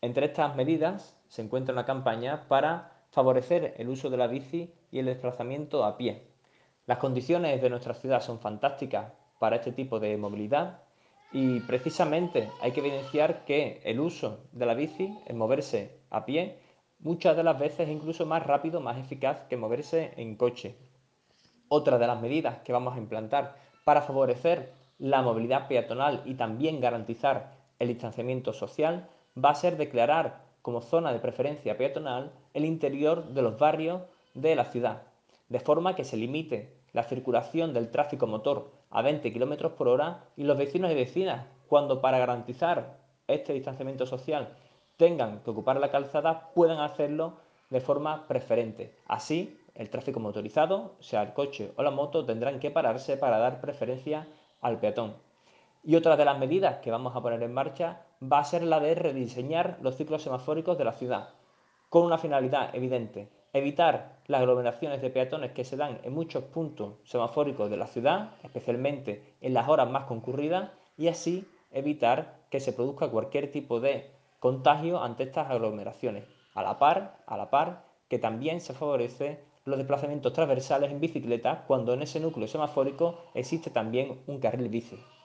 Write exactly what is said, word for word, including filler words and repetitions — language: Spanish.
Entre estas medidas se encuentra una campaña para favorecer el uso de la bici y el desplazamiento a pie. Las condiciones de nuestra ciudad son fantásticas para este tipo de movilidad y precisamente hay que evidenciar que el uso de la bici, el moverse a pie, muchas de las veces es incluso más rápido, más eficaz que moverse en coche. Otra de las medidas que vamos a implantar para favorecer la movilidad peatonal y también garantizar el distanciamiento social va a ser declarar como zona de preferencia peatonal el interior de los barrios de la ciudad, de forma que se limite la circulación del tráfico motor a veinte kilómetros por hora y los vecinos y vecinas, cuando para garantizar este distanciamiento social tengan que ocupar la calzada, puedan hacerlo de forma preferente. Así, el tráfico motorizado, sea el coche o la moto, tendrán que pararse para dar preferencia al peatón. Y otra de las medidas que vamos a poner en marcha va a ser la de rediseñar los ciclos semafóricos de la ciudad, con una finalidad evidente: evitar las aglomeraciones de peatones que se dan en muchos puntos semafóricos de la ciudad, especialmente en las horas más concurridas, y así evitar que se produzca cualquier tipo de contagio ante estas aglomeraciones. A la par, a la par que también se favorece los desplazamientos transversales en bicicleta cuando en ese núcleo semafórico existe también un carril bici.